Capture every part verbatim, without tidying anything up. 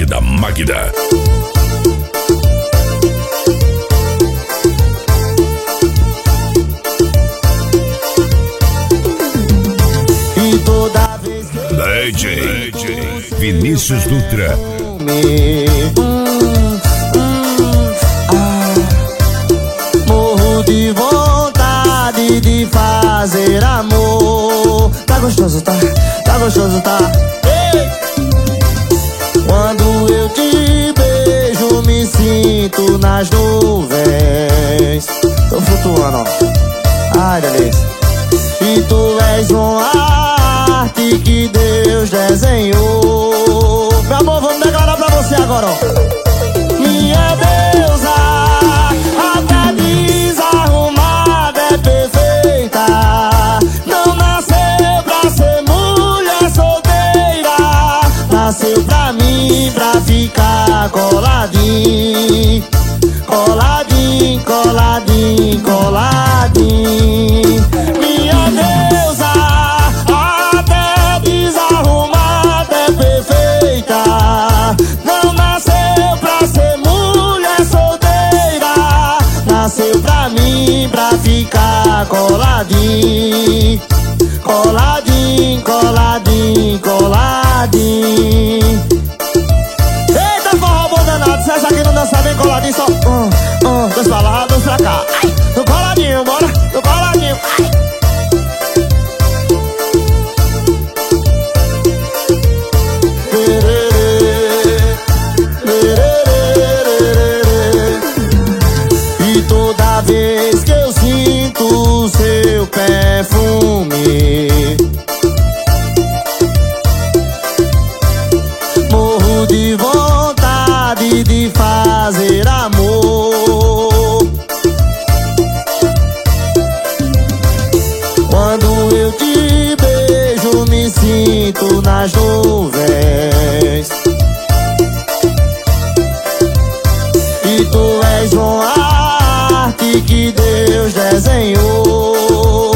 da Magda. E toda vez que D J, D J Vinícius Dutra. me hum, hum, ah, morro de vontade de fazer amor. Tá gostoso, tá? Tá gostoso, tá? Ei! Quando eu te beijo, me sinto nas nuvens. Tô flutuando, ó. Ai, delícia. E tu és uma arte que Deus desenhou. Meu amor, vamos declarar pra você agora, ó. Minha deusa, até desarrumada é perfeita. Não nasceu pra ser mulher solteira. Nasceu pra mim, pra ficar coladinho. Coladinho, coladinho, coladinho. Minha deusa, até desarrumada é perfeita. Não nasceu pra ser mulher solteira. Nasceu pra mim, pra ficar coladinho. Coladinho, coladinho, coladinho. Eita, forró bom danado. Se essa aqui não dança bem coladinho, só um, um, dois pra lá, dois pra cá. Ai, no coladinho, bora, no coladinho. Ai. E toda vez que eu sinto o seu perfume, morro de vontade de fazer amor. Quando eu te beijo, me sinto nas nuvens. E tu és uma arte que Deus desenhou.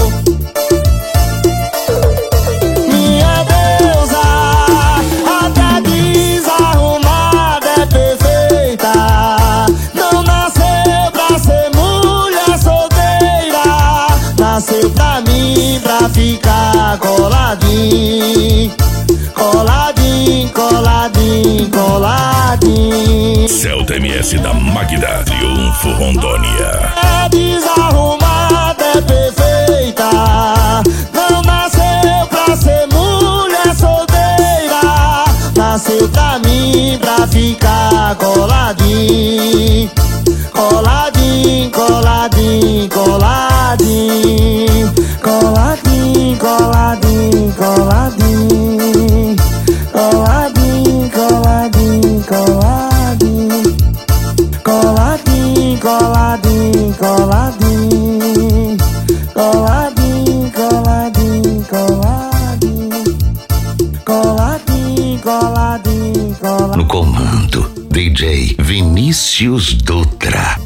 Minha deusa, até desarrumada é perfeita. Não nasceu pra ser mulher solteira. Nasceu pra mim, pra ficar coladinho. Coladinho, coladinho, coladinho. Celta M S da Magda. Triunfo Rondônia. É desarrumada, é perfeita. Não nasceu pra ser mulher solteira. Nasceu pra mim, pra ficar coladinho. Coladinho, coladinho, coladinho. Coladinho, coladinho, coladinho. Coladinho, coladinho, coladinho. Coladinho, coladinho, coladinho. Coladinho, coladinho, coladinho. Coladinho, coladinho, coladinho. No comando, D J Vinícius Dutra.